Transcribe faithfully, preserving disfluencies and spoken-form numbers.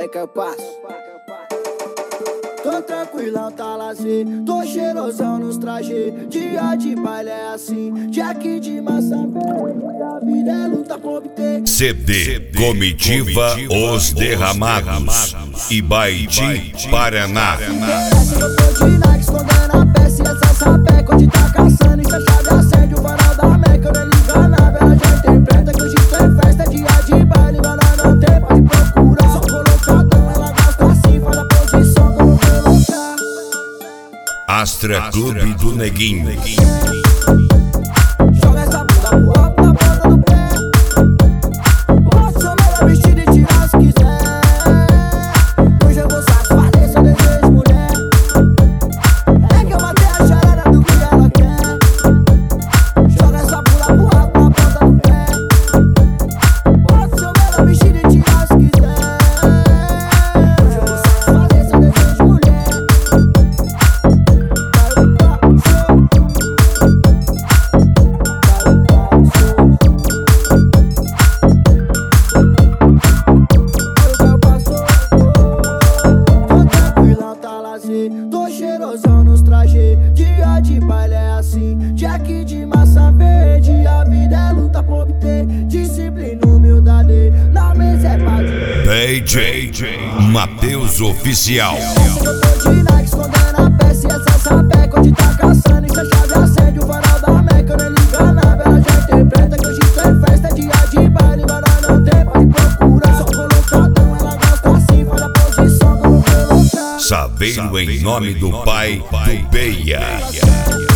é que eu passo? Tô tranquilão, tá lazer, tô cheirosão nos trajes. Dia de baile é assim, Jack de massa verde. A vida é luta por obter. C D Comitiva Os Derramados, Ibaiti, Paraná. Interessa que eu tô de Nike, escondendo a peça e essa sapeca. Onde tá caçando, isso é chave, acende o varal da Meca. Eu nem liga nada, ela já interpreta que hoje isso é festa. Dia de baile, mas nós não tem, pode procurar. Só colocadão, ela gosta assim, faz a posição que eu vou colocar. Astra Clube do Neguinho. Joga essa bunda pro alto na ponta do pé. Posso chamar a vestida e tirar se quiser. Hoje eu vou satisfazer seu desejo, mulher. É que eu matei a charada do que ela quer. Joga essa bunda pro alto na ponta do pé. Posso chamar a vestida e tirar se quiser. Hoje eu vou satisfazer seu desejo, mulher. Tô cheirosão nos trajes, dia de baile é assim. Jack de massa verde, a vida é luta por obter. Disciplina, humildade, na mesa é pra D J Matheus Oficial. eu tô de Nike, escondendo a peça e essa sapeca. Onde tá caçando, isso é chave, acende o varal da Meca. Eu nem liga nada, ela já interpreta que hoje isso é festa. Dia de baile, mas nós não tem, pode procurar. Só colocadão, ela gosta assim, faz a posição que eu vou colocar. Saveiro em nome do pai do Beia.